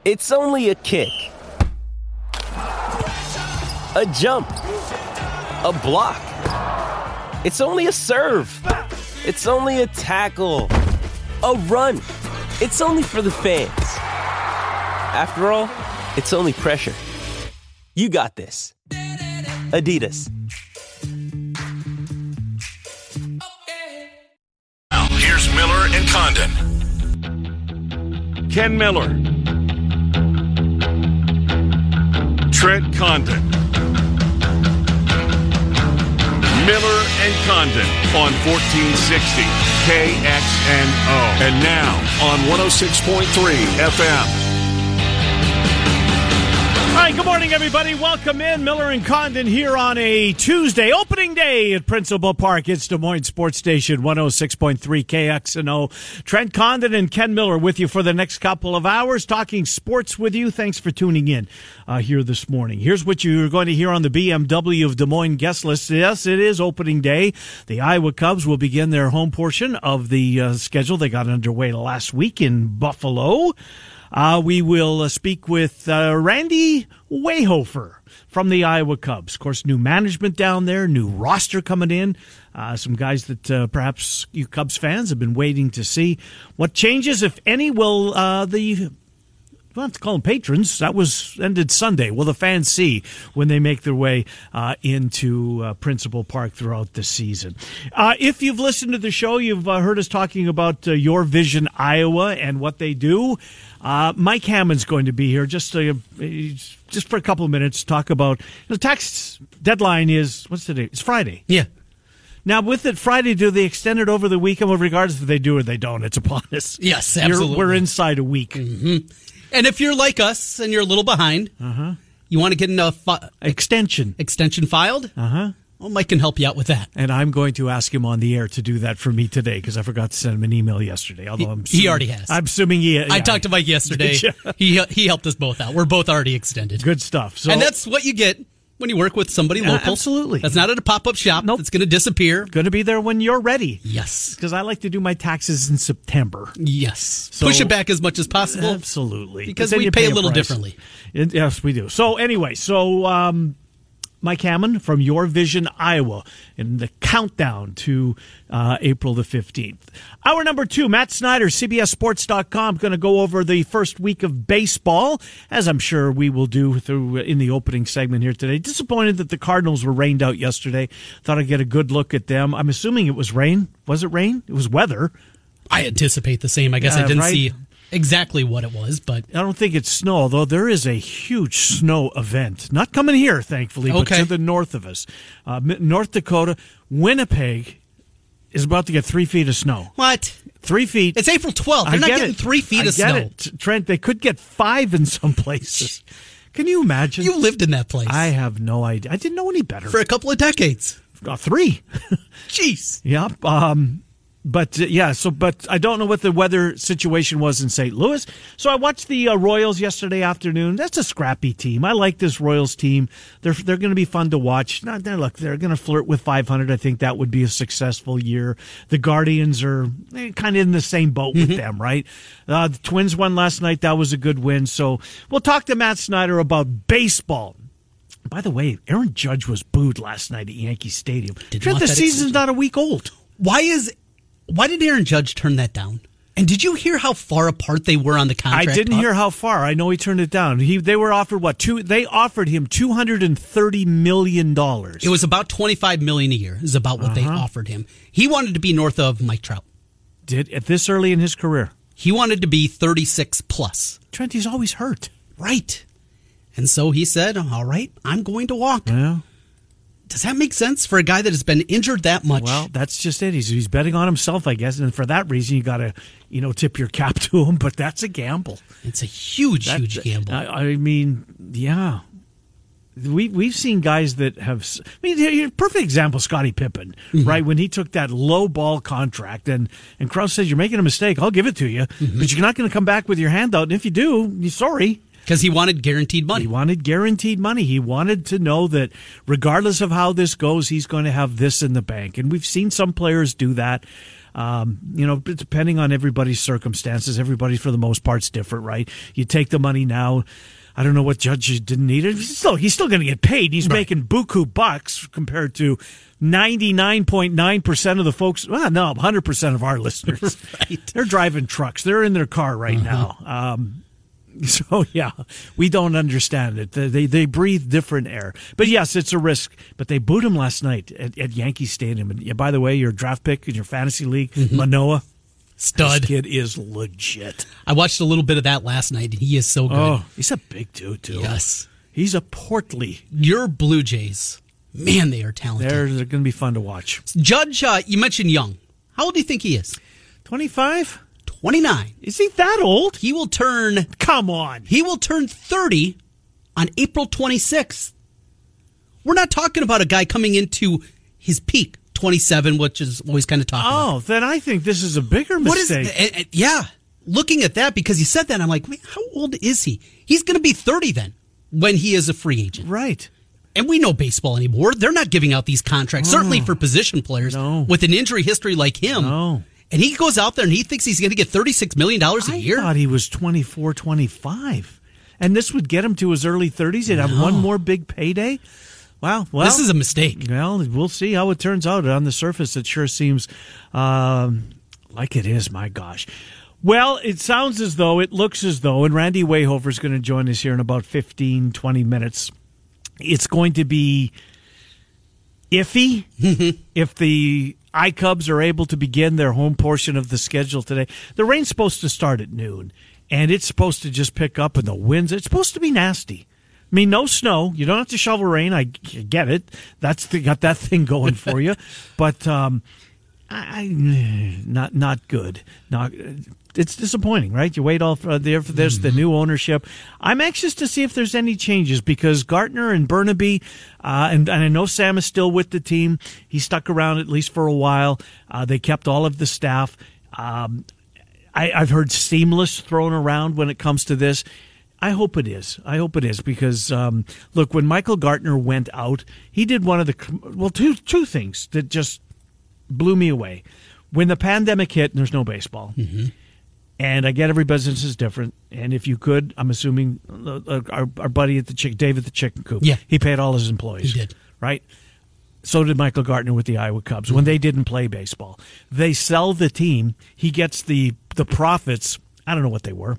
It's only a kick, a jump, a block. It's only a serve. It's only a tackle, a run. It's only for the fans. After all, it's only pressure. You got this. Adidas. Now, here's Miller and Condon. Ken Miller. Trent Condon. Miller and Condon on 1460 KXNO. And now on 106.3 FM. All right, good morning, everybody. Welcome in. Miller and Condon here on a Tuesday, opening day at Principal Park. It's Des Moines Sports Station, 106.3 KXNO. Trent Condon and Ken Miller with you for the next couple of hours, talking sports with you. Thanks for tuning in here this morning. Here's what you're going to hear on the BMW of Des Moines guest list. Yes, it is opening day. The Iowa Cubs will begin their home portion of the schedule. They got underway last week in Buffalo. We will speak with Randy Wehofer from the Iowa Cubs. Of course, new management down there, new roster coming in. Some guys that perhaps you Cubs fans have been waiting to see. What changes, if any, will we'll have to call them patrons. That was ended Sunday. Will the fans see when they make their way into Principal Park throughout the season? If you've listened to the show, you've heard us talking about Your Vision Iowa and what they do. Mike Hammond's going to be here just for a couple of minutes to talk about the tax deadline is, what's today? It's Friday. Yeah. Now, with it Friday, do they extend it over the weekend? Well, regardless if they do or they don't, it's upon us. Yes, absolutely. We're inside a week. Mm-hmm. And if you're like us and you're a little behind, you want to get an extension filed? Well, Mike can help you out with that. And I'm going to ask him on the air to do that for me today because I forgot to send him an email yesterday. Although he already has. I'm assuming he. Yeah. I talked to Mike yesterday. He helped us both out. We're both already extended. Good stuff. So, and that's what you get when you work with somebody local. Absolutely. That's not at a pop-up shop. Nope. That's going to disappear. Going to be there when you're ready. Yes. Because I like to do my taxes in September. Yes. So, push it back as much as possible. Absolutely. Because we pay a little differently. Yes, we do. So anyway, Mike Hammond from Your Vision Iowa in the countdown to April the 15th. Hour number 2, Matt Snyder, CBSSports.com, going to go over the first week of baseball, as I'm sure we will do in the opening segment here today. Disappointed that the Cardinals were rained out yesterday. Thought I'd get a good look at them. I'm assuming it was rain. Was it rain? It was weather. I anticipate the same. I guess I didn't see exactly what it was, but I don't think it's snow, although there is a huge snow event. Not coming here, thankfully, but to the north of us. North Dakota, Winnipeg is about to get 3 feet of snow. What? 3 feet. It's April 12th. They're not getting 3 feet of snow. Trent, they could get 5 in some places. Can you imagine? You lived in that place. I have no idea. I didn't know any better. For a couple of decades. 3. Jeez. Yep. But I don't know what the weather situation was in St. Louis. So I watched the Royals yesterday afternoon. That's a scrappy team. I like this Royals team. They're going to be fun to watch. They're going to flirt with 500. I think that would be a successful year. The Guardians are kind of in the same boat with them, right? The Twins won last night. That was a good win. So we'll talk to Matt Snyder about baseball. By the way, Aaron Judge was booed last night at Yankee Stadium. Trent, the season's not a week old. Why did Aaron Judge turn that down? And did you hear how far apart they were on the contract? I didn't hear how far. I know he turned it down. They were offered They offered him $230 million. It was about $25 million a year. Is about what they offered him. He wanted to be north of Mike Trout. At this early in his career, he wanted to be 36 plus. Trent, he's always hurt. Right. And so he said, "All right, I'm going to walk." Yeah. Does that make sense for a guy that has been injured that much? Well, that's just it. He's betting on himself, I guess, and for that reason, you got to tip your cap to him. But that's a gamble. It's a huge gamble. I mean, yeah. We've seen guys that have. I mean, perfect example, Scottie Pippen, right? When he took that low ball contract, and Krause says, "You're making a mistake. I'll give it to you, but you're not going to come back with your hand out. And if you do, you're sorry." Because he wanted guaranteed money. He wanted guaranteed money. He wanted to know that regardless of how this goes, he's going to have this in the bank. And we've seen some players do that. Depending on everybody's circumstances, everybody for the most part's different, right? You take the money now. I don't know what Judge didn't need it. He's still going to get paid. He's making buku bucks compared to 99.9% of the folks. Well, no, 100% of our listeners. Right. They're driving trucks. They're in their car right now. So, yeah, we don't understand it. They breathe different air. But, yes, it's a risk. But they booed him last night at Yankee Stadium. And, by the way, your draft pick in your fantasy league, Manoah. Stud. This kid is legit. I watched a little bit of that last night, and he is so good. Oh, he's a big dude, too. Yes. He's a portly. Your Blue Jays, man, they are talented. They're going to be fun to watch. Judge, you mentioned young. How old do you think he is? 25? 29. Is he that old? He will turn... Come on. He will turn 30 on April 26th. We're not talking about a guy coming into his peak. 27, which is always kind of talked about. Oh, then I think this is a bigger mistake. Yeah. Looking at that, because you said that, I'm like, wait, how old is he? He's going to be 30 then when he is a free agent. Right. And we know baseball anymore. They're not giving out these contracts, certainly for position players with an injury history like him. No. And he goes out there and he thinks he's going to get $36 million a year. I thought he was 24, 25. And this would get him to his early 30s. He'd have one more big payday. Wow. Well, this is a mistake. Well, we'll see how it turns out. On the surface, it sure seems like it is, my gosh. Well, it looks as though, and Randy Wayhofer is going to join us here in about 15, 20 minutes. It's going to be iffy if the iCubs are able to begin their home portion of the schedule today. The rain's supposed to start at noon, and it's supposed to just pick up, and the winds, it's supposed to be nasty. I mean, no snow. You don't have to shovel rain. I get it. Got that thing going for you. But not good. It's disappointing, right? You wait all for there's the new ownership. I'm anxious to see if there's any changes because Gartner and Burnaby, and I know Sam is still with the team. He stuck around at least for a while. They kept all of the staff. I've heard seamless thrown around when it comes to this. I hope it is. Because, look, when Michael Gartner went out, he did one of the, two things that just blew me away. When the pandemic hit and there's no baseball, and I get every business is different, and if you could, I'm assuming our buddy at David the Chicken Coop, he paid all his employees. He did. Right? So did Michael Gartner with the Iowa Cubs. When they didn't play baseball, they sell the team. He gets the profits. I don't know what they were.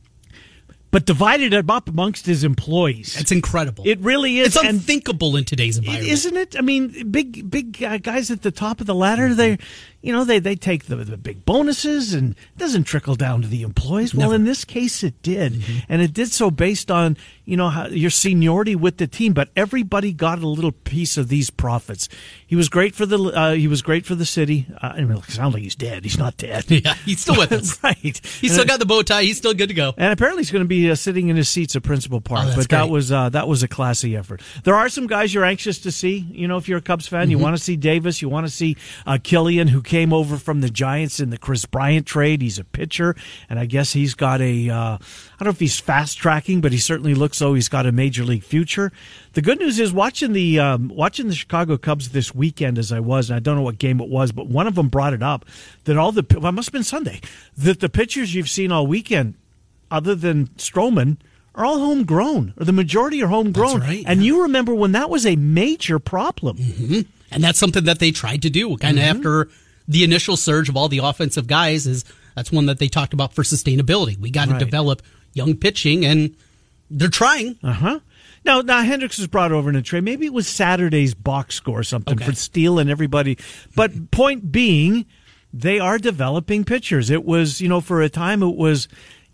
But divided it up amongst his employees. It's incredible. It really is. It's unthinkable in today's environment. Isn't it? I mean, big guys at the top of the ladder, they take the big bonuses and it doesn't trickle down to the employees. Well, in this case, it did. And it did so based on, how your seniority with the team, but everybody got a little piece of these profits. He was great for the city. It sounds like he's dead. He's not dead. Yeah, he's still with us. Right. He's still got the bow tie. He's still good to go. And apparently he's going to be sitting in his seats at Principal Park. But great. that was a classy effort. There are some guys you're anxious to see. If you're a Cubs fan, you want to see Davis. You want to see Killian, who came over from the Giants in the Chris Bryant trade. He's a pitcher, and I guess he's got I don't know if he's fast tracking, but he certainly looks though he's got a major league future. The good news is watching the Chicago Cubs this weekend as I was, and I don't know what game it was, but one of them brought it up that it must have been Sunday, that the pitchers you've seen all weekend, other than Stroman, are all homegrown, or the majority are homegrown. That's right, and you remember when that was a major problem. And that's something that they tried to do kind of after the initial surge of all the offensive guys. That's one that they talked about for sustainability. We got to develop young pitching, and they're trying. Now Hendricks was brought over in a trade. Maybe it was Saturday's box score or something for Steele and everybody. But point being, they are developing pitchers. It was, for a time it was,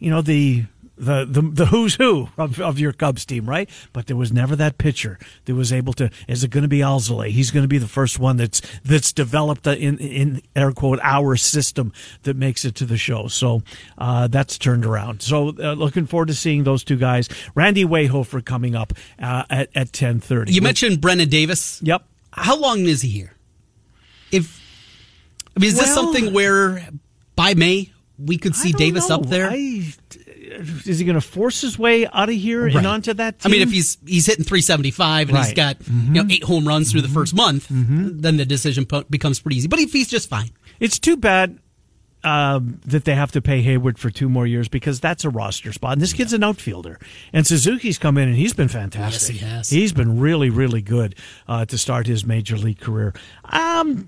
the who's who of your Cubs team, right? But there was never that pitcher that was able to. Is it going to be Alzolay? He's going to be the first one that's developed in air quote our system that makes it to the show. So that's turned around. So looking forward to seeing those two guys. Randy Wayhofer coming up at 10:30. You mentioned Brennan Davis. Yep. How long is he here? Is this something where by May we could see Davis up there? Is he going to force his way out of here and onto that team? I mean, if he's hitting 375 and he's got 8 home runs through the first month, then the decision becomes pretty easy. But if he's just fine. It's too bad that they have to pay Hayward for 2 more years because that's a roster spot. And this kid's an outfielder. And Suzuki's come in and he's been fantastic. Yes, he has. He's been really, really good to start his major league career. I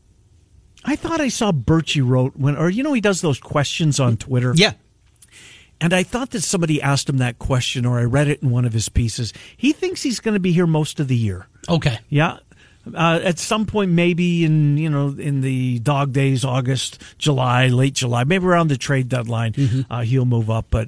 thought I saw Birchie wrote he does those questions on Twitter. Yeah. And I thought that somebody asked him that question, or I read it in one of his pieces. He thinks he's going to be here most of the year. Okay. Yeah. At some point, maybe in the dog days, August, July, late July, maybe around the trade deadline, he'll move up. But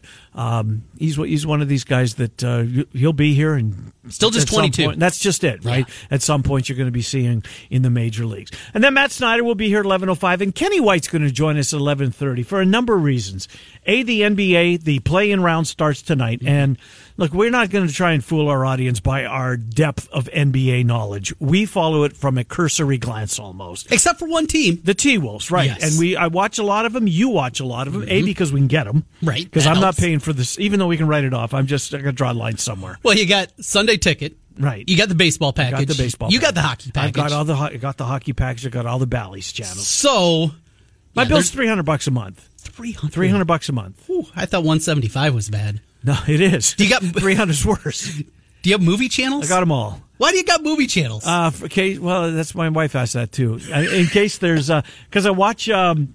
he's one of these guys that he'll be here and still just 22. That's just it, right? Yeah. At some point, you're going to be seeing in the major leagues. And then Matt Snyder will be here at 11:05, and Kenny White's going to join us at 11:30 for a number of reasons. The NBA, the play-in round starts tonight, and look, we're not going to try and fool our audience by our depth of NBA knowledge. We follow it from a cursory glance almost. Except for one team. The T-Wolves, right. Yes. And I watch a lot of them. You watch a lot of them. Because we can get them. Right. Because I'm not paying for this. Even though we can write it off, I'm going to draw a line somewhere. Well, you got Sunday ticket. Right. You got the baseball package. I got the baseball You package. got the hockey package. I got the hockey package. I got all the Bally's channels. So my bill's $300 a month. $300 a month. Ooh, I thought 175 was bad. No, it is. Do you got 300's worse. Do you have movie channels? I got them all. Why do you got movie channels? For case, well, that's my wife asked that too. In case there's because I watch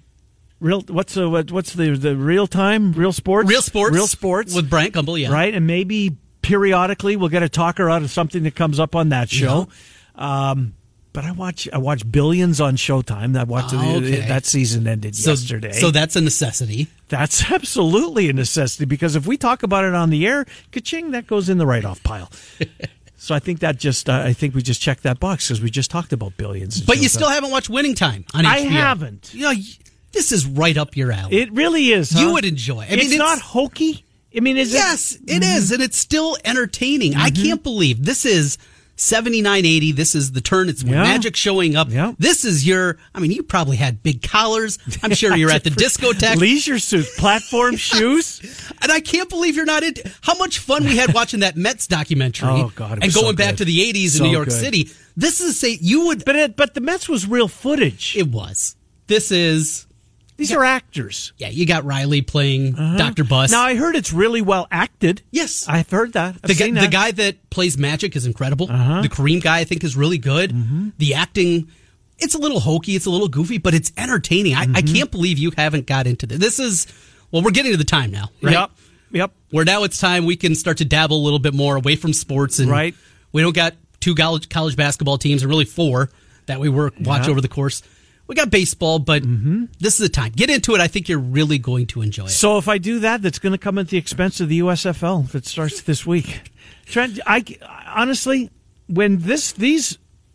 what's the real time real sports with Bryant Gumbel, yeah, right, and maybe periodically we'll get a talker out of something that comes up on that show. Yeah. But I watch Billions on Showtime. I watched that season ended yesterday. So that's a necessity. That's absolutely a necessity because if we talk about it on the air, ka-ching, that goes in the write-off pile. So I think I think we just checked that box because we just talked about Billions. But you still haven't watched Winning Time on HBO. I haven't. This is right up your alley. It really is. You would enjoy it. It's not hokey. I mean, yes, it is, and it's still entertaining. I can't believe this is 79-80. This is the turn. It's Magic showing up. Yeah. This is you probably had big collars. I'm sure you're at the discotheque. Leisure suits, platform shoes. And I can't believe you're not into how much fun we had watching that Mets documentary. Oh, God. And going back to the 80s in New York City. This is you would. But the Mets was real footage. It was. This is. These are actors. Yeah, you got Riley playing Dr. Buss. Now, I heard it's really well acted. Yes. I've heard that. The guy that plays Magic is incredible. The Kareem guy, I think, is really good. The acting, it's a little hokey, it's a little goofy, but it's entertaining. I can't believe you haven't got into this. This is, we're getting to the time now, right? Yep. Where now it's time we can start to dabble a little bit more away from sports. And right. We don't got 2 college basketball teams, and really 4 that we watch over the course. We got baseball, but this is the time. Get into it. I think you're really going to enjoy it. So if I do that, that's going to come at the expense of the USFL if it starts this week. Trent, honestly, when these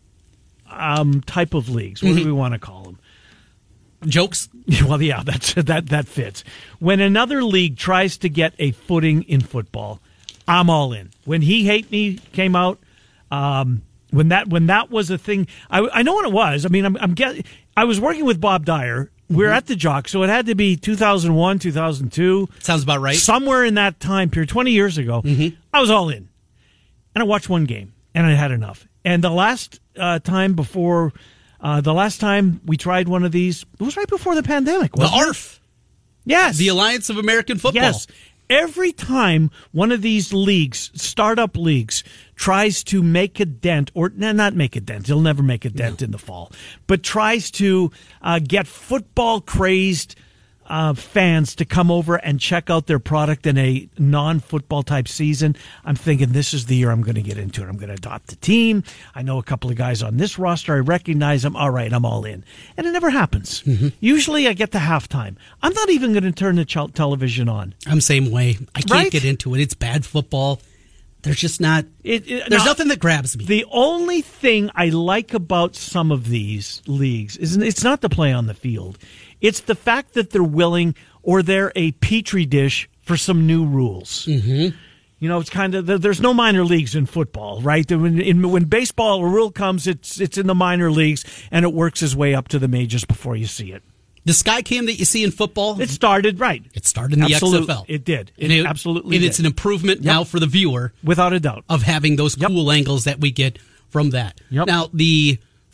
type of leagues, what do we want to call them? Jokes? Well, yeah, that fits. When another league tries to get a footing in football, I'm all in. When He Hate Me came out, when that was a thing, I know what it was. I mean, I was working with Bob Dyer. We're at the Jock, so it had to be 2001, 2002. Sounds about right. Somewhere in that time period, 20 years ago, I was all in. And I watched one game, and I had enough. And the last time we tried one of these, it was right before the pandemic, wasn't it? ARF. Yes. The Alliance of American Football. Yes. Every time one of these leagues, startup leagues, tries to make a dent, or not make a dent, they'll never make a dent in the fall, but tries to get football-crazed fans to come over and check out their product in a non-football type season, I'm thinking this is the year I'm going to get into it. I'm going to adopt the team. I know a couple of guys on this roster. I recognize them. All right, I'm all in. And it never happens. Usually I get to halftime. I'm not even going to turn the television on. I'm the same way. I can't get into it. It's bad football. There's just not. There's nothing that grabs me. The only thing I like about some of these leagues is it's not the play on the field. It's the fact that they're willing, or they're a petri dish for some new rules. It's kind of there's no minor leagues in football, right? When baseball a rule comes, it's in the minor leagues and it works its way up to the majors before you see it. The Skycam that you see in football, it started right. It started in the XFL. It did. Absolutely. And it's an improvement now for the viewer, without a doubt, of having those cool angles that we get from that. Now the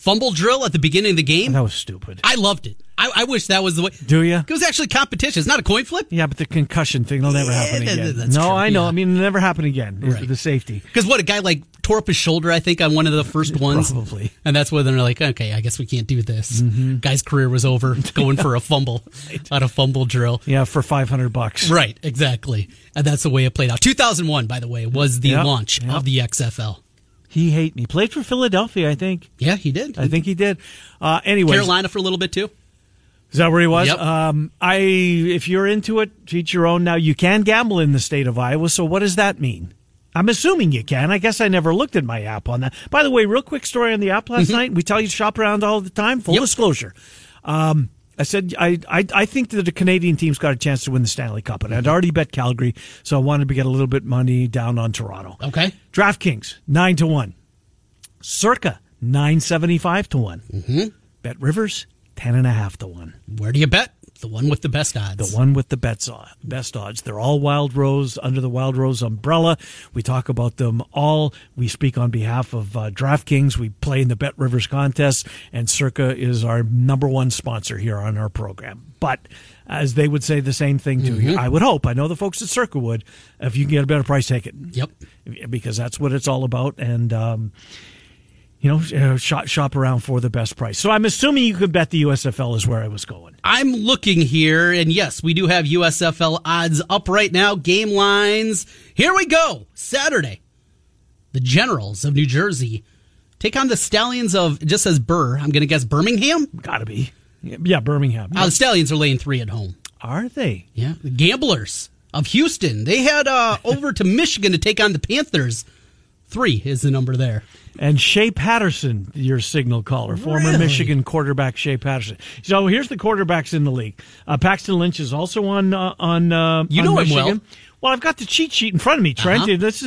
fumble drill at the beginning of the game. That was stupid. I loved it. I wish that was the way. Do you? It was actually competition. It's not a coin flip. Yeah, but the concussion thing will never happen again. That's no, true, I know. yeah. I mean, it'll never happen again. Right. The safety. Because what, a guy like tore up his shoulder, I think, on one of the first ones. Probably. And that's when they're like, okay, I guess we can't do this. Guy's career was over going for a fumble on a fumble drill. Yeah, for $500. Right, exactly. And that's the way it played out. 2001, by the way, was the launch of the XFL. He played for Philadelphia, I think. Yeah, he did. I think he did. Anyway, Carolina for a little bit, too. Is that where he was? Yep. If you're into it, teach your own. Now, you can gamble in the state of Iowa, so what does that mean? I'm assuming you can. I guess I never looked at my app on that. By the way, real quick story on the app last night. We tell you to shop around all the time. Full disclosure. I said I think that the Canadian team's got a chance to win the Stanley Cup, and I'd already bet Calgary, so I wanted to get a little bit money down on Toronto. Okay. DraftKings 9-1, Circa 9.75-1, Bet Rivers 10.5-1. Where do you bet? The one with the best odds. The one with the best odds. They're all Wild Rose, under the Wild Rose umbrella. We talk about them all. We speak on behalf of DraftKings. We play in the Bet Rivers contest, and Circa is our number one sponsor here on our program. But as they would say the same thing to you, I would hope. I know the folks at Circa would. If you can get a better price, take it. Yep. Because that's what it's all about. And, shop around for the best price. So I'm assuming you could bet the USFL is where I was going. I'm looking here, and yes, we do have USFL odds up right now. Game lines. Here we go. Saturday. The Generals of New Jersey take on the Stallions of, it just says Burr. I'm going to guess Birmingham? Gotta be. Yeah, Birmingham. The Stallions are laying 3 at home. Are they? Yeah. The Gamblers of Houston. They head over to Michigan to take on the Panthers. 3 is the number there. And Shea Patterson, your signal caller, former Michigan quarterback Shea Patterson. So here's the quarterbacks in the league. Paxton Lynch is also on you know on him Michigan. Well, I've got the cheat sheet in front of me, Trent. This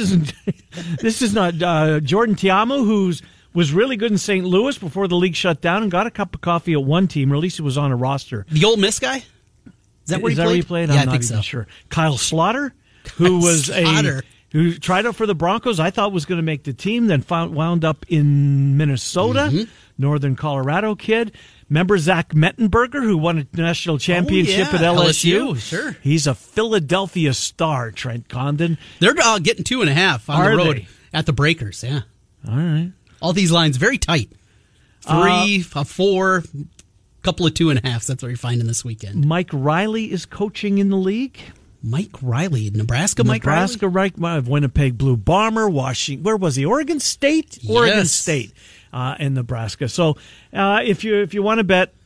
is not Jordan Tiamu, who was really good in St. Louis before the league shut down and got a cup of coffee at one team, or at least he was on a roster. The Ole Miss guy? Is that where he played? I'm Yeah, I not think even so. sure. Kyle Slaughter, who was who tried out for the Broncos, I thought was going to make the team, then wound up in Minnesota, Northern Colorado kid. Remember Zach Mettenberger, who won a national championship at LSU? Sure. He's a Philadelphia star, Trent Condon. They're getting 2.5 on the road they? at the Breakers, yeah. All right. All these lines very tight. 3, 4, couple of 2.5s. That's what you're finding this weekend. Mike Riley is coaching in the league. Mike Riley, Nebraska Mike Riley? Winnipeg Blue Bomber, Washington. Where was he? Oregon State? Oregon Yes. State in Nebraska. So if you want to bet,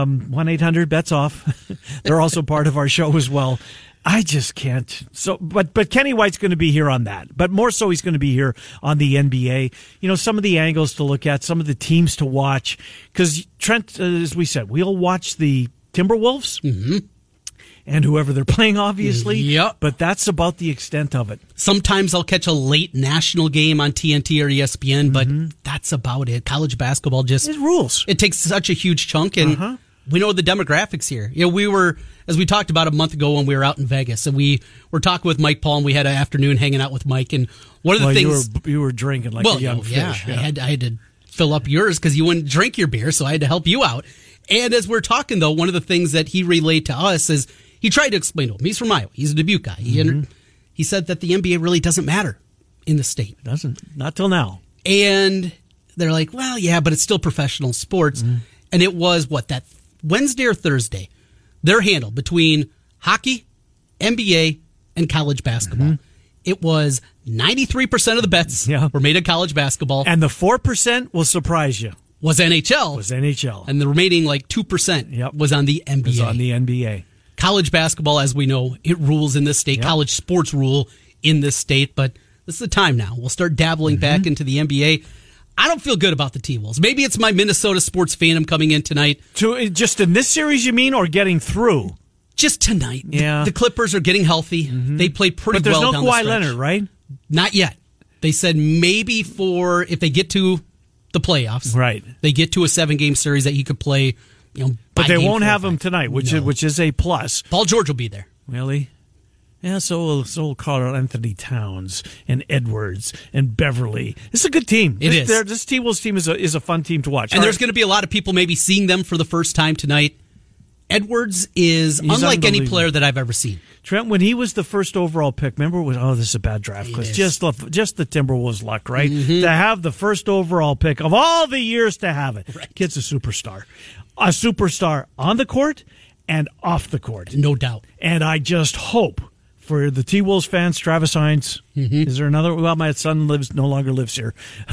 1-800-BETS-OFF. They're also part of our show as well. I just can't. So, but Kenny White's going to be here on that. But more so, he's going to be here on the NBA. You know, some of the angles to look at, some of the teams to watch. Because Trent, as we said, we'll watch the Timberwolves. Mm-hmm. And whoever they're playing, obviously. Yep. But that's about the extent of it. Sometimes I'll catch a late national game on TNT or ESPN, but that's about it. College basketball just... It rules. It takes such a huge chunk, and we know the demographics here. You know, we were, as we talked about a month ago when we were out in Vegas, and we were talking with Mike Paul, and we had an afternoon hanging out with Mike, and one of the things... You were drinking like a young fish. Yeah. I had to fill up yours because you wouldn't drink your beer, so I had to help you out. And as we're talking, though, one of the things that he relayed to us is... He tried to explain to him. He's from Iowa. He's a Dubuque guy. He said that the NBA really doesn't matter in the state. Doesn't. Not till now. And they're like, well, yeah, but it's still professional sports. And it was, that Wednesday or Thursday, their handle between hockey, NBA, and college basketball. It was 93% of the bets were made at college basketball. And the 4% will surprise you. Was NHL. And the remaining 2% was on the NBA. Was on the NBA. College basketball, as we know, it rules in this state. College sports rule in this state, but this is the time now. We'll start dabbling back into the NBA. I don't feel good about the T-Wolves. Maybe it's my Minnesota sports fandom coming in tonight. Just in this series, you mean, or getting through? Just tonight. Yeah. The Clippers are getting healthy. They played pretty well down the stretch. But there's no Kawhi Leonard, right? Not yet. They said maybe if they get to the playoffs, right? They get to a 7-game series that he could play. But they won't have him tonight, which is a plus. Paul George will be there. Really? Yeah, so Carl Anthony Towns and Edwards and Beverly. It's a good team. It is. This T-Wolves team is a fun team to watch. And there's going to be a lot of people maybe seeing them for the first time tonight. Edwards is He's unlike any player that I've ever seen. Trent, when he was the first overall pick, remember, this is a bad draft because just the Timberwolves luck, right? Mm-hmm. To have the first overall pick of all the years to have it. Right. Kid's a superstar. A superstar on the court and off the court. No doubt. And I just hope for the T-Wolves fans, Travis Hines, is there another? Well, my son no longer lives here.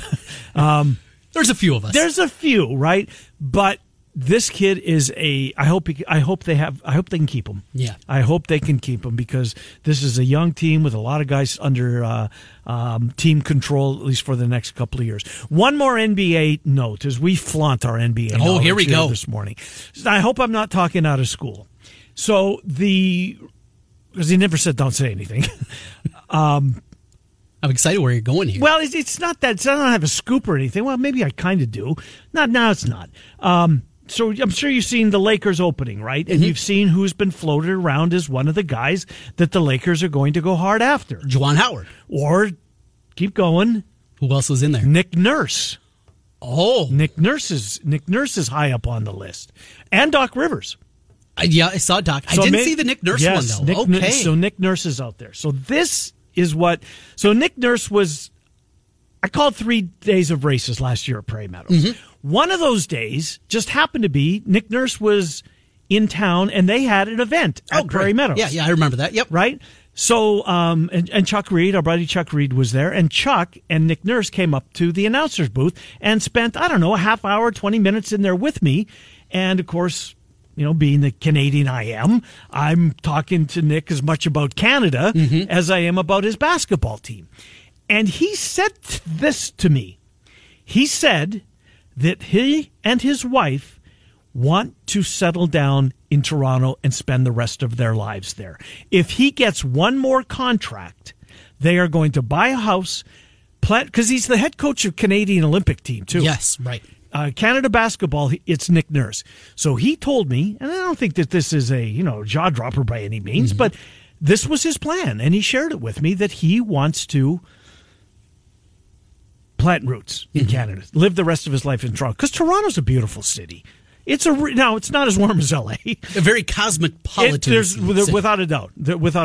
There's a few of us. There's a few, right? But this kid is I hope they can keep him. Yeah. I hope they can keep him because this is a young team with a lot of guys under team control, at least for the next couple of years. One more NBA note as we flaunt our NBA knowledge here we go this morning. I hope I'm not talking out of school. So because he never said don't say anything. I'm excited where you're going here. Well, it's not that. I don't have a scoop or anything. Well, maybe I kind of do. Now it's not. So I'm sure you've seen the Lakers opening, right? And you've seen who's been floated around as one of the guys that the Lakers are going to go hard after. Juwan Howard. Or, keep going. Who else was in there? Nick Nurse. Oh. Nick Nurse is high up on the list. And Doc Rivers. Yeah, I saw Doc. I didn't see the Nick Nurse one, though. Okay. So Nick Nurse is out there. So this is so Nick Nurse was, I called 3 days of races last year at Prairie Meadows. Mm-hmm. One of those days just happened to be Nick Nurse was in town and they had an event at Prairie Meadows. Yeah, I remember that. Yep. Right? So, and Chuck Reed, our buddy Chuck Reed was there, and Chuck and Nick Nurse came up to the announcer's booth and spent, a half hour, 20 minutes in there with me. And of course, being the Canadian I am, I'm talking to Nick as much about Canada as I am about his basketball team. And he said this to me. He said that he and his wife want to settle down in Toronto and spend the rest of their lives there. If he gets one more contract, they are going to buy a house, because he's the head coach of Canadian Olympic team, too. Yes, right. Canada basketball, it's Nick Nurse. So he told me, and I don't think that this is a jaw dropper by any means, but this was his plan, and he shared it with me that he wants to plant roots in Canada, live the rest of his life in Toronto, because Toronto's a beautiful city. It's not as warm as LA. A very cosmopolitan city. Without a doubt.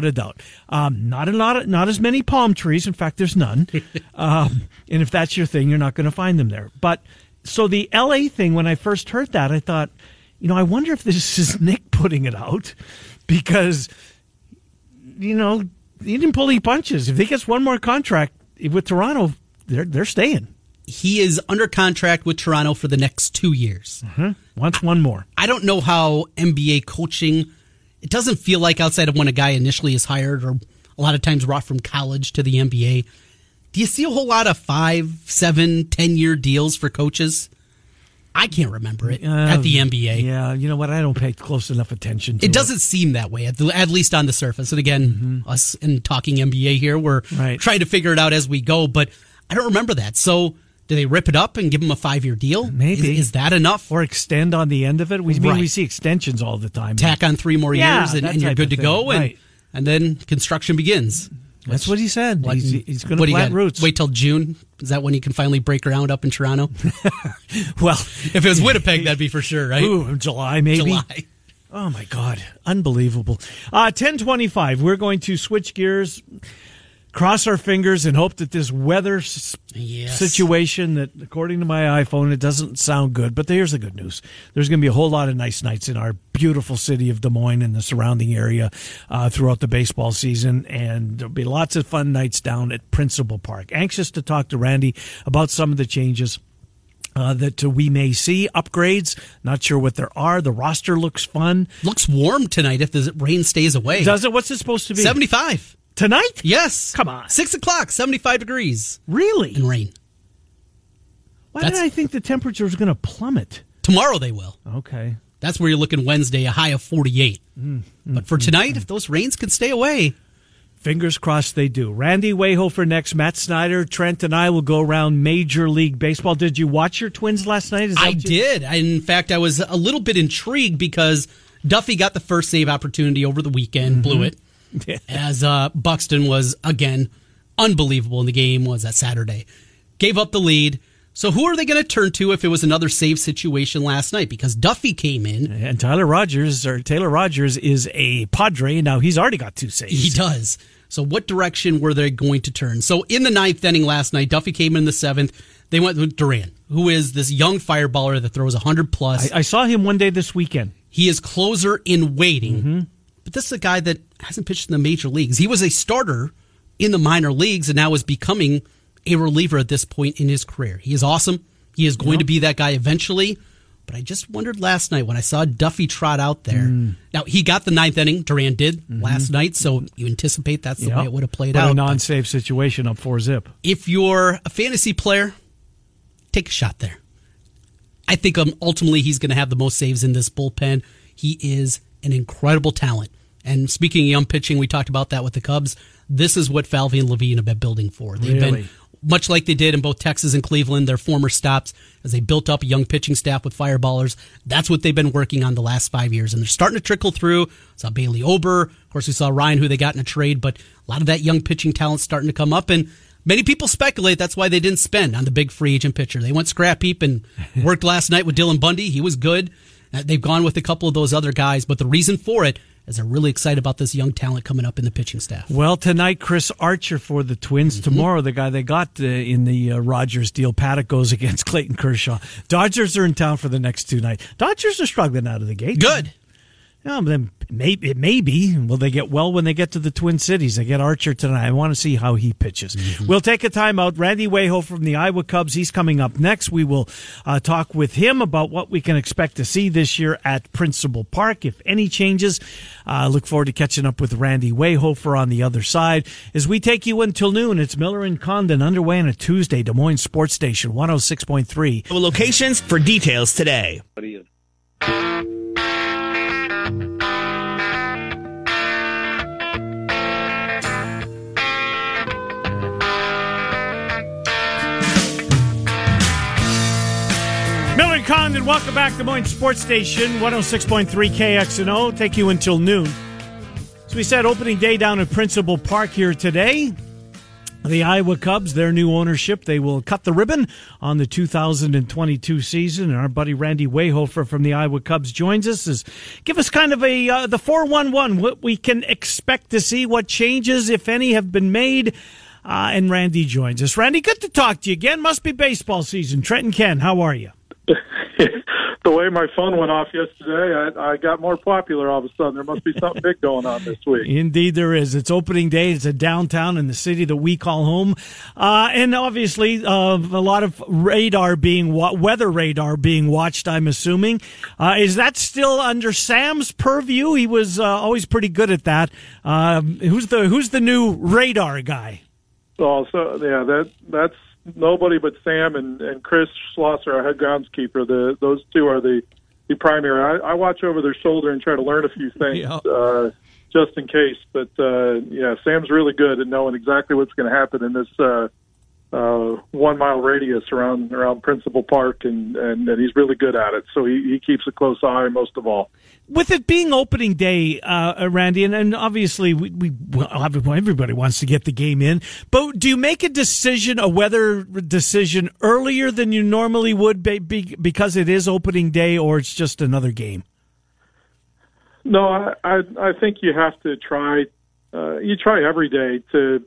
Not as many palm trees. In fact, there's none. And if that's your thing, you're not going to find them there. But so the LA thing, when I first heard that, I thought, I wonder if this is Nick putting it out because, he didn't pull any punches. If he gets one more contract with Toronto, they're staying. He is under contract with Toronto for the next 2 years. Wants one more. I don't know how NBA coaching, it doesn't feel like outside of when a guy initially is hired or a lot of times brought from college to the NBA. Do you see a whole lot of 5, 7, 10-year deals for coaches? I can't remember it at the NBA. Yeah, you know what? I don't pay close enough attention to it. It doesn't seem that way, at least on the surface. And again, us in talking NBA here, we're trying to figure it out as we go, but I don't remember that. So do they rip it up and give him a 5-year deal? Maybe. Is that enough? Or extend on the end of it? We see extensions all the time. Tack on 3 more years and you're good to go, and then construction begins. That's what he said. He's going to plant roots. Wait till June? Is that when he can finally break ground up in Toronto? Well, if it was Winnipeg, that'd be for sure, right? Ooh, July, maybe. July. Oh, my God. Unbelievable. 10:25. We're going to switch gears, cross our fingers, and hope that this weather situation that, according to my iPhone, it doesn't sound good. But here's the good news. There's going to be a whole lot of nice nights in our beautiful city of Des Moines and the surrounding area throughout the baseball season. And there'll be lots of fun nights down at Principal Park. Anxious to talk to Randy about some of the changes that we may see. Upgrades, not sure what there are. The roster looks fun. Looks warm tonight if the rain stays away. Does it? What's it supposed to be? 75. Tonight? Yes. Come on. 6 o'clock, 75 degrees. Really? And rain. Why did I think the temperature was going to plummet? Tomorrow they will. Okay. That's where you're looking Wednesday, a high of 48. But for tonight, if those rains can stay away. Fingers crossed they do. Randy Wayhofer next. Matt Snyder, Trent, and I will go around Major League Baseball. Did you watch your Twins last night? I did. In fact, I was a little bit intrigued because Duffy got the first save opportunity over the weekend, blew it. as Buxton was, again, unbelievable in the game, was that Saturday. Gave up the lead. So who are they going to turn to if it was another save situation last night? Because Duffy came in. And Taylor Rogers is a Padre. Now he's already got 2 saves. He does. So what direction were they going to turn? So in the 9th inning last night, Duffy came in the 7th. They went with Duran, who is this young fireballer that throws 100+. I saw him one day this weekend. He is closer in waiting. But this is a guy that hasn't pitched in the major leagues. He was a starter in the minor leagues and now is becoming a reliever at this point in his career. He is awesome. He is going to be that guy eventually. But I just wondered last night when I saw Duffy trot out there. Now, he got the 9th inning. Duran did last night, so you anticipate that's the way it would have played out. A non-save situation up 4-zip. If you're a fantasy player, take a shot there. I think ultimately he's going to have the most saves in this bullpen. He is an incredible talent. And speaking of young pitching, we talked about that with the Cubs. This is what Falvey and Levine have been building for. They've been, much like they did in both Texas and Cleveland, their former stops, as they built up a young pitching staff with fireballers. That's what they've been working on the last 5 years. And they're starting to trickle through. We saw Bailey Ober. Of course, we saw Ryan, who they got in a trade. But a lot of that young pitching talent starting to come up. And many people speculate that's why they didn't spend on the big free agent pitcher. They went scrap heap and worked last night with Dylan Bundy. He was good. They've gone with a couple of those other guys. But the reason for it is they're really excited about this young talent coming up in the pitching staff. Well, tonight, Chris Archer for the Twins. Tomorrow, the guy they got in the Rogers deal, Paddock, goes against Clayton Kershaw. Dodgers are in town for the next 2 nights. Dodgers are struggling out of the gate. Good. Then it may be. Will they get well when they get to the Twin Cities? They get Archer tonight. I want to see how he pitches. We'll take a timeout. Randy Weho from the Iowa Cubs, he's coming up next. We will talk with him about what we can expect to see this year at Principal Park, if any changes. Look forward to catching up with Randy Wehofer on the other side. As we take you until noon, it's Miller and Condon underway on a Tuesday, Des Moines Sports Station 106.3. Locations for details today. Miller and Condon, welcome back to Des Moines Sports Station 106.3 KXNO. Take you until noon. As we said, opening day down at Principal Park here today. The Iowa Cubs, their new ownership, they will cut the ribbon on the 2022 season. And our buddy Randy Wehofer from the Iowa Cubs joins us. Give us kind of the 411, what we can expect to see, what changes, if any, have been made. And Randy joins us. Randy, good to talk to you again. Must be baseball season. Trent and Ken, how are you? The way my phone went off yesterday, I got more popular all of a sudden. There must be something big going on this week. Indeed there is. It's opening day. It's a downtown in the city that we call home. And obviously a lot of weather radar being watched, I'm assuming. Is that still under Sam's purview? He was always pretty good at that. Who's the new radar guy? Oh, so yeah, that's nobody but Sam and Chris Schlosser, our head groundskeeper. Those two are the primary. I watch over their shoulder and try to learn a few things just in case. But Sam's really good at knowing exactly what's going to happen in this 1 mile radius around Principal Park, and he's really good at it. So he keeps a close eye most of all. With it being opening day, Randy, and obviously everybody wants to get the game in, but do you make a weather decision earlier than you normally would because it is opening day, or it's just another game? No, I think you have to try. You try every day to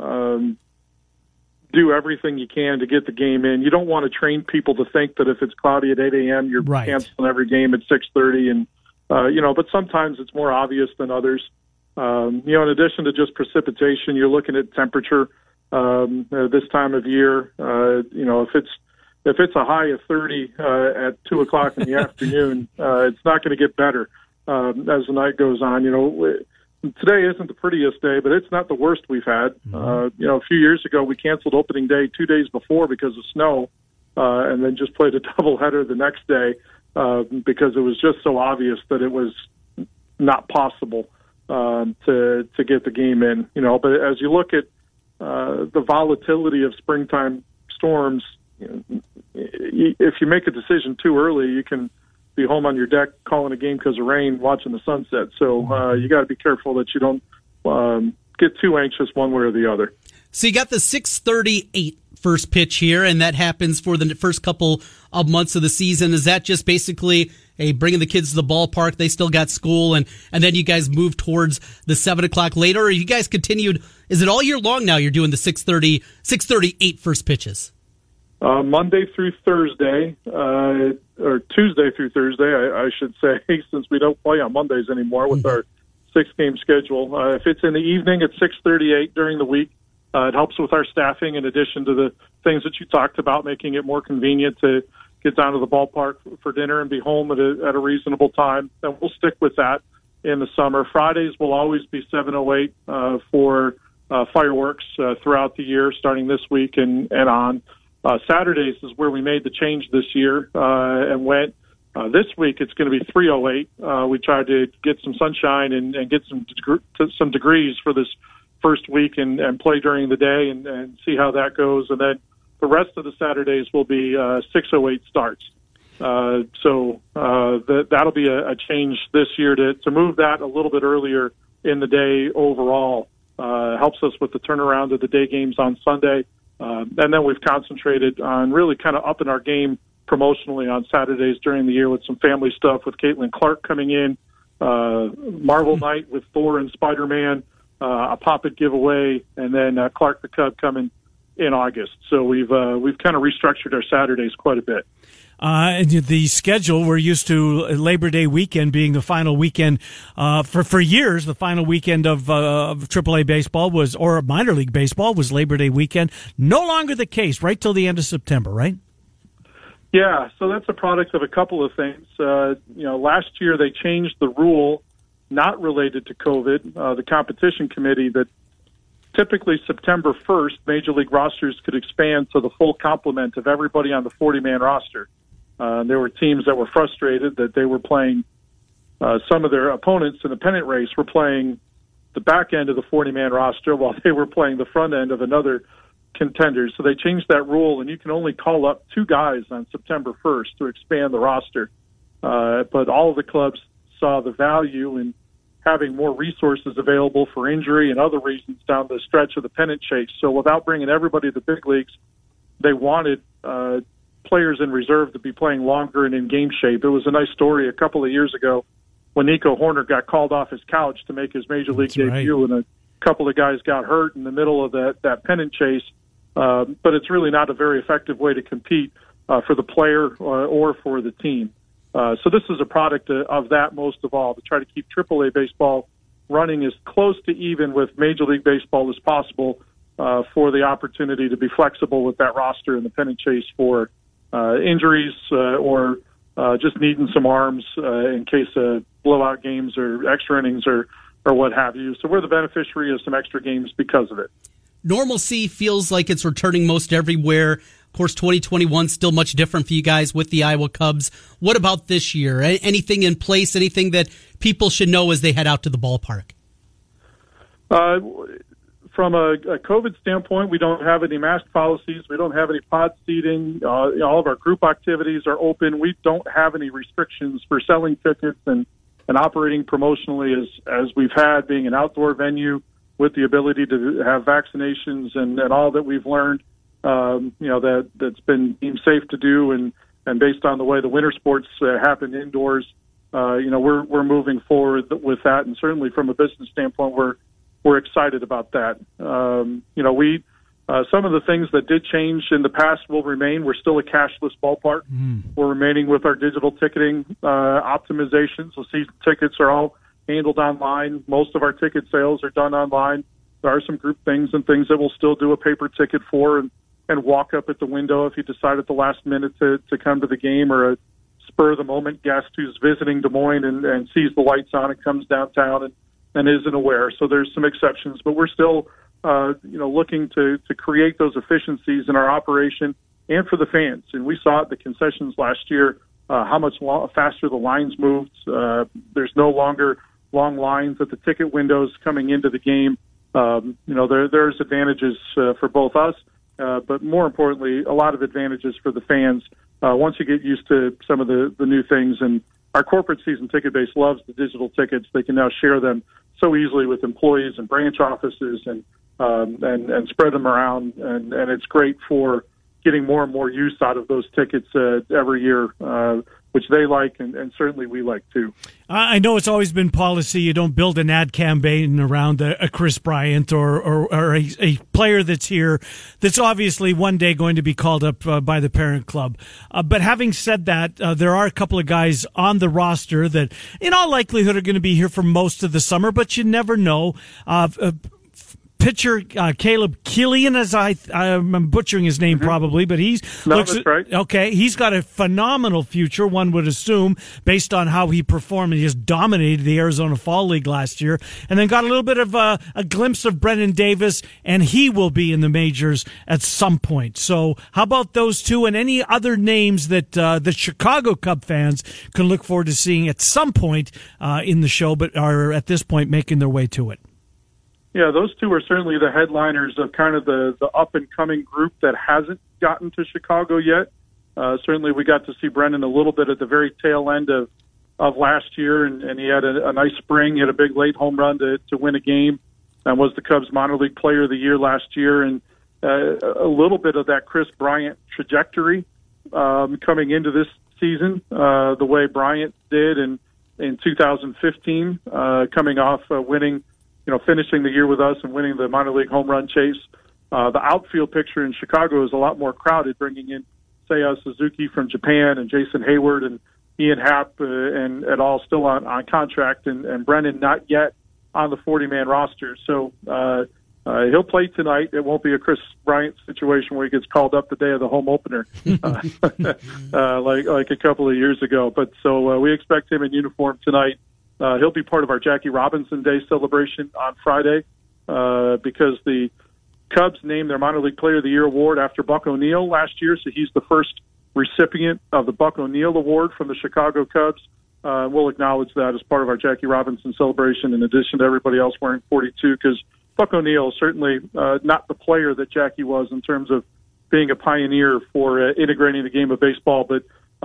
do everything you can to get the game in. You don't want to train people to think that if it's cloudy at 8 a.m., you're canceling every game at 6:30 and but sometimes it's more obvious than others. In addition to just precipitation, you're looking at temperature this time of year. If it's a high of 30 at 2 o'clock in the afternoon, it's not going to get better as the night goes on. Today isn't the prettiest day, but it's not the worst we've had. A few years ago, we canceled opening day 2 days before because of snow, and then just played a doubleheader the next day. Because it was just so obvious that it was not possible to get the game in, But as you look at the volatility of springtime storms, if you make a decision too early, you can be home on your deck calling a game because of rain, watching the sunset. So you got to be careful that you don't get too anxious one way or the other. So you got the 6:38 first pitch here, and that happens for the first couple of months of the season. Is that just basically bringing the kids to the ballpark? They still got school, and then you guys move towards the 7 o'clock later, or you guys continued? Is it all year long now you're doing the 6:38 first pitches? Monday through Thursday, or Tuesday through Thursday, I should say, since we don't play on Mondays anymore with our 6-game schedule. If it's in the evening at 6:38 during the week, it helps with our staffing in addition to the things that you talked about, making it more convenient to get down to the ballpark for dinner and be home at a reasonable time. And we'll stick with that in the summer. Fridays will always be 7:08 for fireworks throughout the year, starting this week and on. Saturdays is where we made the change this year and went. This week it's going to be 3:08. We tried to get some sunshine and get some degrees for this first week and play during the day and see how that goes. And then the rest of the Saturdays will be 6:08 starts. So that'll be a change this year to move that a little bit earlier in the day overall. Helps us with the turnaround of the day games on Sunday. And then we've concentrated on really kind of upping our game promotionally on Saturdays during the year with some family stuff with Caitlin Clark coming in, Marvel Night with Thor and Spider-Man, a Pop-It giveaway, and then Clark the Cub coming in August. So we've kind of restructured our Saturdays quite a bit. The schedule, we're used to Labor Day weekend being the final weekend. For years, the final weekend of AAA baseball or minor league baseball was Labor Day weekend. No longer the case, right till the end of September, right? Yeah, so that's a product of a couple of things. Last year they changed the rule not related to COVID, the competition committee, that typically September 1st, Major League rosters could expand to the full complement of everybody on the 40-man roster. There were teams that were frustrated that they were playing some of their opponents in the pennant race were playing the back end of the 40-man roster while they were playing the front end of another contender. So they changed that rule, and you can only call up 2 guys on September 1st to expand the roster. But all of the clubs saw the value in having more resources available for injury and other reasons down the stretch of the pennant chase. So without bringing everybody to the big leagues, they wanted players in reserve to be playing longer and in game shape. It was a nice story a couple of years ago when Nico Horner got called off his couch to make his Major League debut, and a couple of guys got hurt in the middle of that pennant chase. But it's really not a very effective way to compete for the player or for the team. So this is a product of that most of all, to try to keep AAA baseball running as close to even with Major League Baseball as possible for the opportunity to be flexible with that roster in the pennant chase for injuries or just needing some arms in case of blowout games or extra innings or what have you. So we're the beneficiary of some extra games because of it. Normalcy feels like it's returning most everywhere. Of course, 2021 still much different for you guys with the Iowa Cubs. What about this year? Anything in place? Anything that people should know as they head out to the ballpark? From a COVID standpoint, we don't have any mask policies. We don't have any pod seating. All of our group activities are open. We don't have any restrictions for selling tickets and operating promotionally as we've had, being an outdoor venue with the ability to have vaccinations and all that we've learned, that's been deemed safe to do. And based on the way the winter sports happen indoors, we're moving forward with that. And certainly from a business standpoint, we're excited about that. Some of the things that did change in the past will remain. We're still a cashless ballpark. We're remaining with our digital ticketing optimization. So season tickets are all handled online. Most of our ticket sales are done online. There are some group things and things that we'll still do a paper ticket for and walk up at the window if you decide at the last minute to come to the game, or a spur-of-the-moment guest who's visiting Des Moines and sees the lights on and comes downtown and isn't aware. So there's some exceptions, but we're still looking to create those efficiencies in our operation and for the fans. And we saw at the concessions last year how much faster the lines moved. There's no longer long lines at the ticket windows coming into the game. There's advantages for both us, but more importantly, a lot of advantages for the fans once you get used to some of the new things. And our corporate season ticket base loves the digital tickets. They can now share them so easily with employees and branch offices and spread them around. And it's great for getting more and more use out of those tickets every year, which they like, and certainly we like too. I know it's always been policy you don't build an ad campaign around a Chris Bryant or a player that's here that's obviously one day going to be called up by the parent club. But having said that, there are a couple of guys on the roster that in all likelihood are going to be here for most of the summer, but you never know. Pitcher Caleb Killian, as I'm butchering his name probably, but that's right. Okay, he's got a phenomenal future, one would assume, based on how he performed. He just dominated the Arizona Fall League last year, and then got a little bit of a glimpse of Brennan Davis, and he will be in the majors at some point. So how about those two and any other names that the Chicago Cub fans can look forward to seeing at some point in the show, but are at this point making their way to it? Yeah, those two are certainly the headliners of kind of the up-and-coming group that hasn't gotten to Chicago yet. Certainly we got to see Brennan a little bit at the very tail end of last year, and he had a nice spring. He had a big late home run to win a game and was the Cubs minor league player of the year last year. And a little bit of that Chris Bryant trajectory coming into this season, the way Bryant did in 2015, coming off winning, finishing the year with us and winning the minor league home run chase. The outfield picture in Chicago is a lot more crowded, bringing in Seiya Suzuki from Japan and Jason Hayward and Ian Happ and et al. Still on contract, and Brennan not yet on the 40-man roster. So he'll play tonight. It won't be a Chris Bryant situation where he gets called up the day of the home opener like a couple of years ago. But so we expect him in uniform tonight. He'll be part of our Jackie Robinson Day celebration on Friday because the Cubs named their minor league player of the year award after Buck O'Neil last year. So he's the first recipient of the Buck O'Neil Award from the Chicago Cubs. We'll acknowledge that as part of our Jackie Robinson celebration in addition to everybody else wearing 42, because Buck O'Neil is certainly not the player that Jackie was in terms of being a pioneer for integrating the game of baseball, but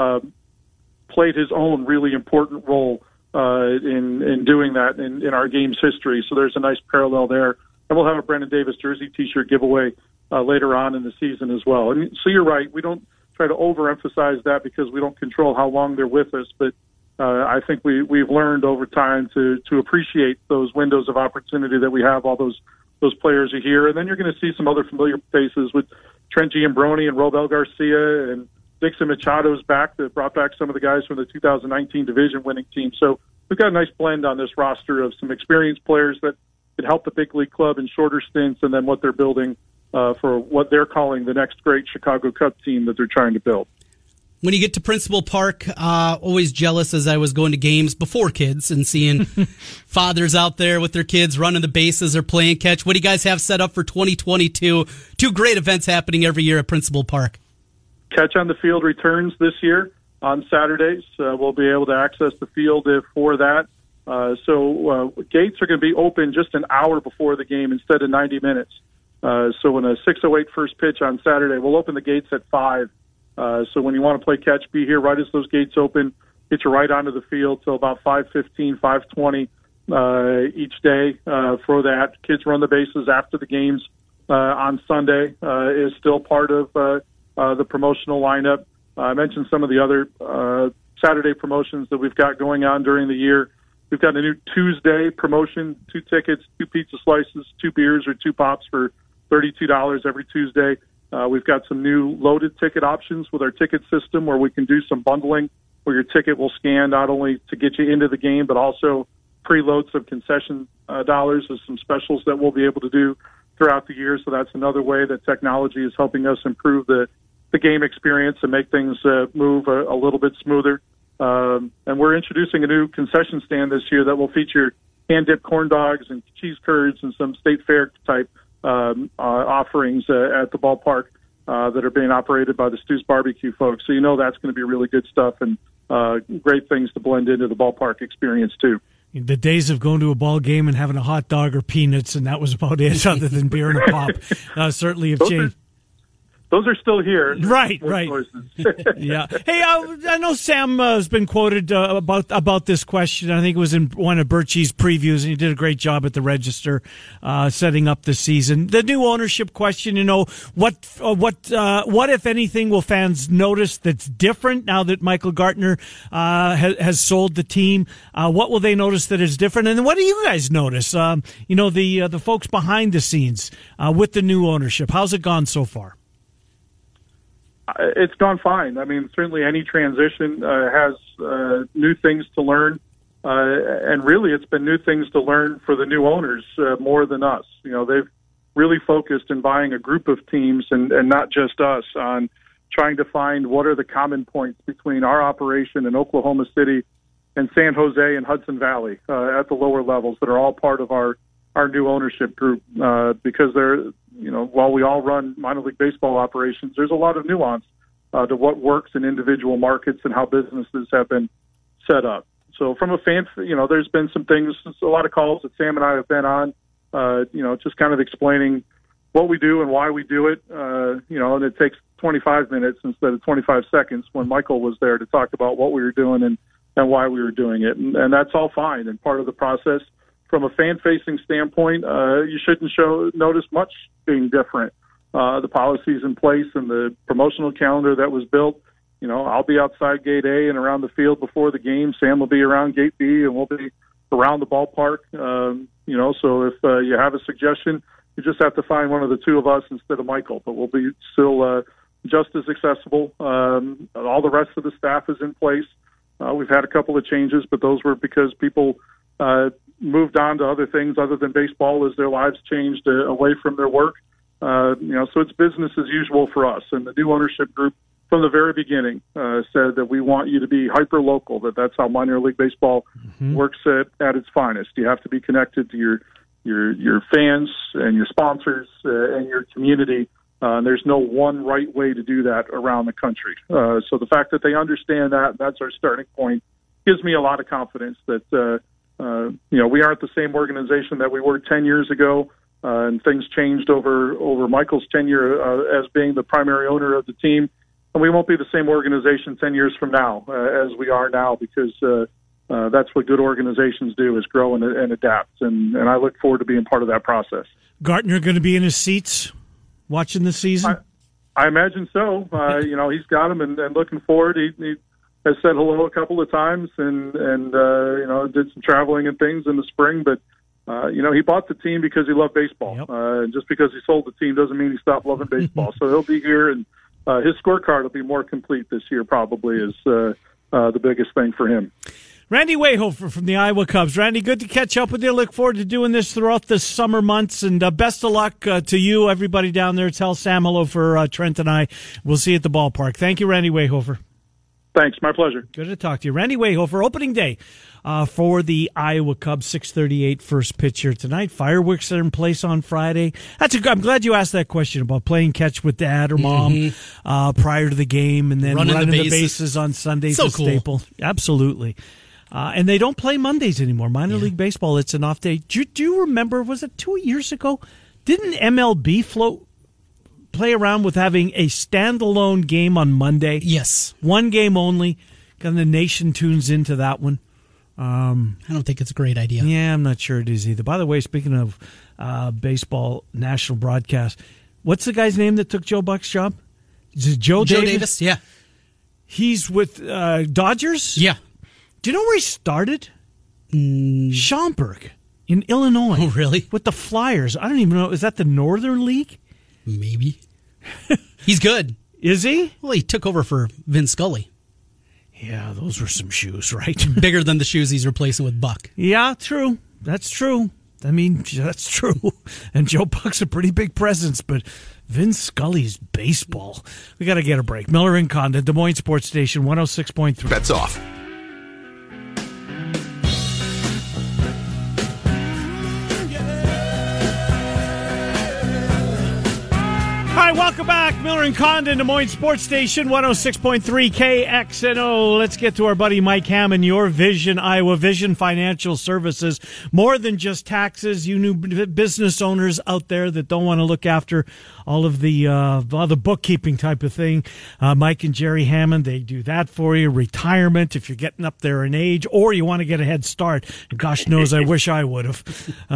played his own really important role in doing that in our game's history. So there's a nice parallel there. And we'll have a Brennan Davis jersey T-shirt giveaway later on in the season as well. And so you're right. We don't try to overemphasize that because we don't control how long they're with us. But I think we've learned over time to appreciate those windows of opportunity that we have. All those players are here. And then you're going to see some other familiar faces with Trent Giambroni and Robel Garcia and Dixon Machado's back that brought back some of the guys from the 2019 division-winning team. So we've got a nice blend on this roster of some experienced players that can help the big league club in shorter stints, and then what they're building for what they're calling the next great Chicago Cub team that they're trying to build. When you get to Principal Park, always jealous as I was going to games before kids and seeing fathers out there with their kids running the bases or playing catch. What do you guys have set up for 2022? Two great events happening every year at Principal Park. Catch on the Field returns this year on Saturdays. We'll be able to access the field for that. So gates are going to be open just an hour before the game instead of 90 minutes. So when a 6:08 first pitch on Saturday, we'll open the gates at 5. So when you want to play catch, be here right as those gates open. Get you right onto the field till about 5:15, 5:20 each day for that. Kids run the bases after the games on Sunday is still part of the promotional lineup. I mentioned some of the other Saturday promotions that we've got going on during the year. We've got a new Tuesday promotion, 2 tickets, 2 pizza slices, 2 beers, or 2 pops for $32 every Tuesday. We've got some new loaded ticket options with our ticket system where we can do some bundling where your ticket will scan not only to get you into the game, but also preload some concession dollars as some specials that we'll be able to do throughout the year. So that's another way that technology is helping us improve the game experience and make things move a little bit smoother. And we're introducing a new concession stand this year that will feature hand-dipped corn dogs and cheese curds and some state fair type offerings at the ballpark that are being operated by the Stu's Barbecue folks. So that's going to be really good stuff and great things to blend into the ballpark experience too. The days of going to a ball game and having a hot dog or peanuts, and that was about it, other than beer and a pop, certainly have changed. those are still here. Right. Yeah. Hey, I know Sam has been quoted about this question. I think it was in one of Birchie's previews, and he did a great job at the Register setting up the season. The new ownership question, what if anything will fans notice that's different now that Michael Gartner has sold the team? What will they notice that is different? And what do you guys notice? The folks behind the scenes with the new ownership. How's it gone so far? It's gone fine. I mean, certainly any transition has new things to learn, and really it's been new things to learn for the new owners more than us. They've really focused in buying a group of teams and not just us on trying to find what are the common points between our operation in Oklahoma City and San Jose and Hudson Valley at the lower levels that are all part of our new ownership group because they're, while we all run minor league baseball operations, there's a lot of nuance to what works in individual markets and how businesses have been set up. So from a fan, there's been some things, a lot of calls that Sam and I have been on, just kind of explaining what we do and why we do it, and it takes 25 minutes instead of 25 seconds when Michael was there to talk about what we were doing and why we were doing it. And that's all fine and part of the process. From a fan-facing standpoint, you shouldn't notice much being different. The policies in place and the promotional calendar that was built, I'll be outside Gate A and around the field before the game. Sam will be around Gate B, and we'll be around the ballpark. So if you have a suggestion, you just have to find one of the two of us instead of Michael. But we'll be still just as accessible. All the rest of the staff is in place. We've had a couple of changes, but those were because people moved on to other things other than baseball as their lives changed away from their work. So it's business as usual for us. And the new ownership group from the very beginning said that we want you to be hyper-local, that's how minor league baseball works at its finest. You have to be connected to your fans and your sponsors and your community. And there's no one right way to do that around the country. So the fact that they understand that, that's our starting point, gives me a lot of confidence that we aren't the same organization that we were 10 years ago, and things changed over Michael's tenure as being the primary owner of the team. And we won't be the same organization 10 years from now as we are now because that's what good organizations do is grow and adapt. And I look forward to being part of that process. Gartner going to be in his seats watching the season? I imagine so. He's got him and looking forward. He has said hello a couple of times and did some traveling and things in the spring. But, he bought the team because he loved baseball. Yep. Just because he sold the team doesn't mean he stopped loving baseball. So he'll be here, and his scorecard will be more complete this year probably is the biggest thing for him. Randy Wayhofer from the Iowa Cubs. Randy, good to catch up with you. Look forward to doing this throughout the summer months, and best of luck to you, everybody down there. Tell Sam hello for Trent and I. We'll see you at the ballpark. Thank you, Randy Wayhofer. Thanks. My pleasure. Good to talk to you. Randy Wayhofer, opening day for the Iowa Cubs, 6:38 first pitch here tonight. Fireworks are in place on Friday. I'm glad you asked that question about playing catch with dad or mom prior to the game and then running the bases on Sundays. So a cool. Staple. Absolutely. And they don't play Mondays anymore. Minor league baseball, it's an off day. Do you remember, was it 2 years ago? Didn't MLB play around with having a standalone game on Monday? Yes. One game only. And the nation tunes into that one. I don't think it's a great idea. Yeah, I'm not sure it is either. By the way, speaking of baseball national broadcast, what's the guy's name that took Joe Buck's job? Is it Joe Davis? Yeah. He's with Dodgers? Yeah. Do you know where he started? Schaumburg in Illinois. Oh, really? With the Flyers. I don't even know. Is that the Northern League? Maybe. He's good. Is he? Well, he took over for Vin Scully. Yeah, those were some shoes, right? Bigger than the shoes he's replacing with Buck. Yeah, true. That's true. I mean, that's true. And Joe Buck's a pretty big presence, but Vin Scully's baseball. We got to get a break. Miller and Condon, Des Moines Sports Station, 106.3. Bets off. All right, welcome back. Miller and Condon, Des Moines Sports Station, 106.3 KXNO. Let's get to our buddy Mike Hammond, Your Vision, Iowa Vision Financial Services. More than just taxes. You new business owners out there that don't want to look after all the bookkeeping type of thing. Mike and Jerry Hammond, they do that for you. Retirement, if you're getting up there in age, or you want to get a head start. Gosh knows, I wish I would have.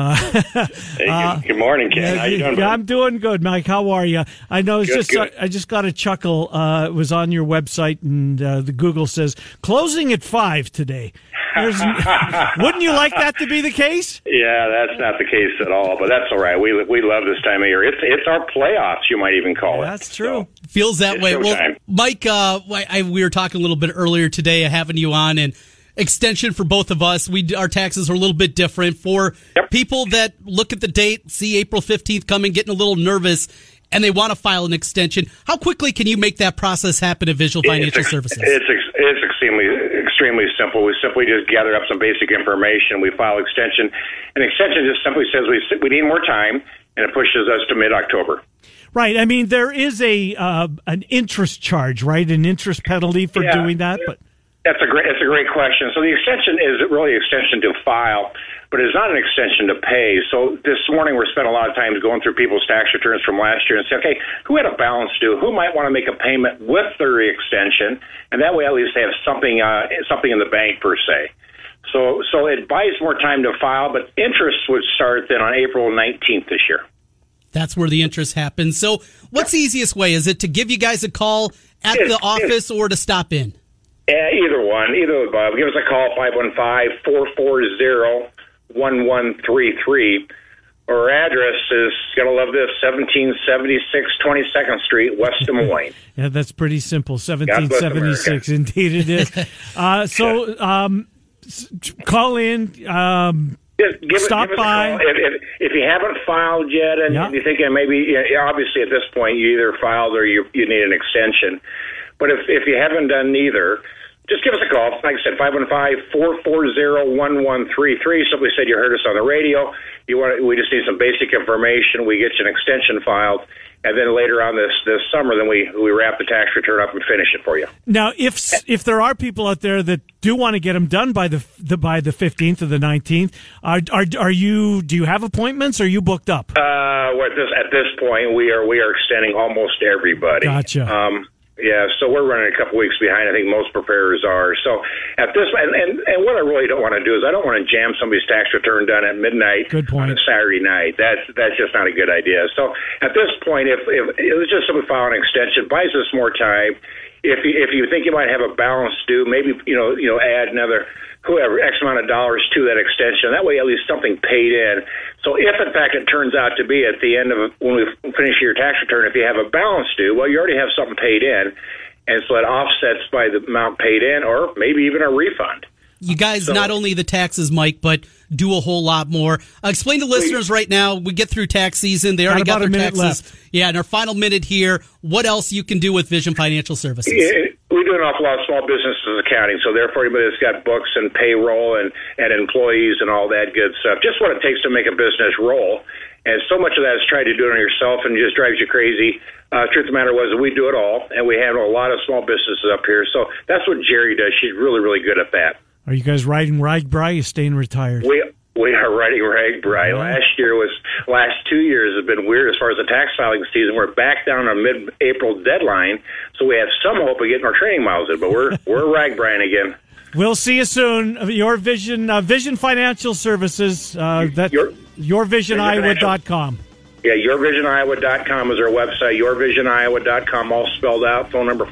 Good morning, Ken. How you doing? I'm doing good, Mike. How are you? I know it's good. I just got a chuckle. It was on your website, and the Google says closing at 5 today. Wouldn't you like that to be the case? Yeah, that's not the case at all, but that's all right. We love this time of year. It's our playoffs, you might even call it. That's true. So, feels that way. Well, time. Mike, we were talking a little bit earlier today, having you on, and extension for both of us. Our taxes are a little bit different. For people that look at the date, see April 15th coming, getting a little nervous, and they want to file an extension, how quickly can you make that process happen at Visual Financial Services? It's extremely simple. We simply just gather up some basic information. We file extension. An extension just simply says we need more time, and it pushes us to mid-October. Right. I mean, there is an interest charge, right? An interest penalty for doing that, but. That's a great question. So the extension is really an extension to file, but it's not an extension to pay. So this morning we spent a lot of time going through people's tax returns from last year and say, okay, who had a balance due? Who might want to make a payment with their extension? And that way at least they have something in the bank per se. So it buys more time to file, but interest would start then on April 19th this year. That's where the interest happens. So what's the easiest way? Is it to give you guys a call at the office or to stop in? Either one, either above. Give us a call, 515-440-1133. Our address is, you're going to love this, 1776 22nd Street, West Des Moines. Yeah, that's pretty simple, 1776. Indeed it is. Call in, stop by. If you haven't filed yet and you're thinking maybe, obviously at this point you either filed or you need an extension. But if you haven't done neither, just give us a call. Like I said, 515-440-1133. Somebody said you heard us on the radio. We just need some basic information. We get you an extension filed, and then later on this summer, then we wrap the tax return up and finish it for you. Now, if there are people out there that do want to get them done by the 15th or the 19th, do you have appointments? Or are you booked up? At this point, we are extending almost everybody. Gotcha. Yeah, so we're running a couple weeks behind. I think most preparers are. So at this, and what I really don't want to do is I don't want to jam somebody's tax return done at midnight on a Saturday night. That's just not a good idea. So at this point, if it was just somebody file an extension, buys us more time. If you think you might have a balance due, maybe add another X amount of dollars to that extension. That way, at least something paid in. So if, in fact, it turns out to be at the end of when we finish your tax return, if you have a balance due, well, you already have something paid in, and so it offsets by the amount paid in or maybe even a refund. You guys, not only the taxes, Mike, but do a whole lot more. Explain to listeners right now, we get through tax season. They already got their taxes. Left. Yeah, in our final minute here, what else you can do with Vision Financial Services? Yeah, we do an awful lot of small businesses accounting, so therefore anybody that's got books and payroll and employees and all that good stuff, just what it takes to make a business roll. And so much of that is trying to do it on yourself and just drives you crazy. Truth of the matter was we do it all, and we have a lot of small businesses up here. So that's what Jerry does. She's really, really good at that. Are you guys riding RAGBRAI? You staying retired? We are riding RAGBRAI. Last 2 years have been weird as far as the tax filing season. We're back down on mid-April deadline, so we have some hope of getting our training miles in, but we're RAGBRAIing again. We'll see you soon. Your Vision Financial Services. That's yourvisioniowa.com. Yeah, yourvisioniowa.com is our website. Yourvisioniowa.com, all spelled out. Phone number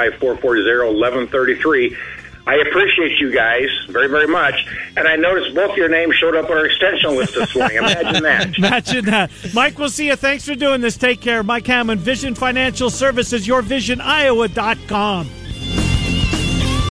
515-440-1133. I appreciate you guys very, very much. And I noticed both your names showed up on our extension list this morning. Imagine that. Imagine that. Mike, we'll see you. Thanks for doing this. Take care. Mike Hammond, Vision Financial Services, yourvisioniowa.com.